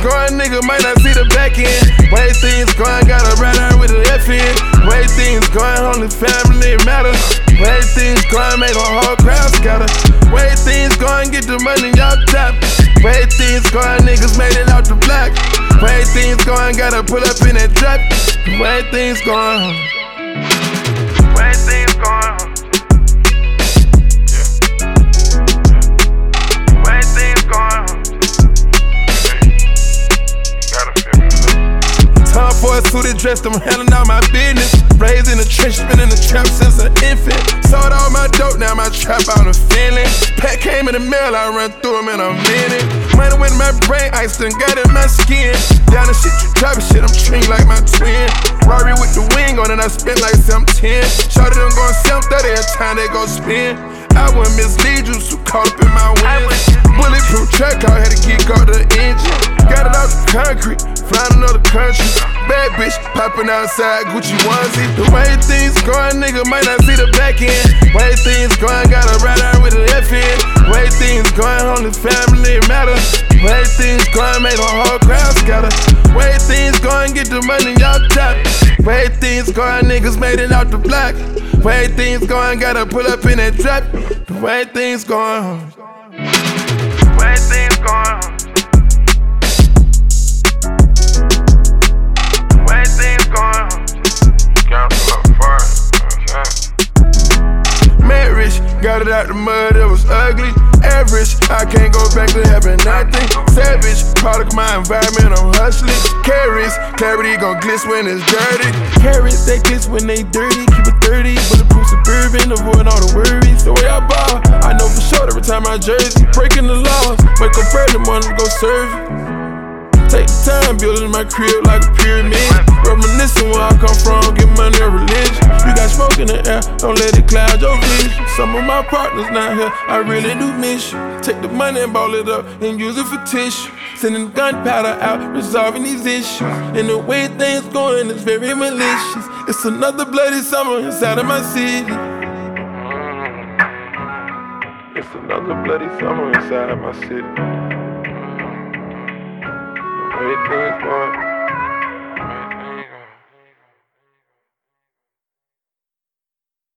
going, nigga might not see the back end. Way things going, got a ride out with an F in. Way things going, only family matter. Way things going, make a whole crowd scatter. Way things going, get the money y'all top. Way things going, niggas made it out the block. Way things going, gotta pull up in that trap. Way things going. Way things going. Way things going. Time for a suited dress, I'm handling all my business. Raised in the trench, been in the trap since an infant. Sold all my dope, now my trap out of feeling. Pack came in the mail, I run through them in a minute. Money went in my brain, ice done got in my skin. Down the shit, you dropping shit, I'm treating like my twin. Rory with the wing on it, I spent like 710. Shorty done going 730 every time they go spin. I wouldn't mislead you, so caught up in my wins. Bulletproof track, I had to kick out the engine. Got it out the concrete, flying another country. Bad bitch, popping outside, Gucci onesie. The way things going, nigga might not see the back end. Way things going, got a ride out with an F in. Way things going, only family matter. Way things going, make a whole crowd scatter. Way things going, get the money y'all top. Way things going, niggas made it out the block. Way things going, gotta pull up in that trap. The way things going. Way things going. Way things going. Marriage, got it out the mud, it was ugly. Average, I can't go back to having nothing. Savage, product my environment, I'm hustling. Carrots, clarity gon' glitz when it's dirty. Carrots, they glitz when they dirty. Keep it 30, bulletproof suburban, avoid all the worries. The way I ball, I know for sure every time I jersey. Breaking the laws, wake up early morning to go serve it. Take the time, building my crib like a pyramid. Reminiscing where I come from, get money and religion. You got smoke in the air, don't let it cloud your vision. Some of my partners not here, I really do miss you. Take the money and ball it up and use it for tissue. Sending gunpowder out, resolving these issues. And the way things going is very malicious. It's another bloody summer inside of my city. It's another bloody summer inside of my city. Way things going.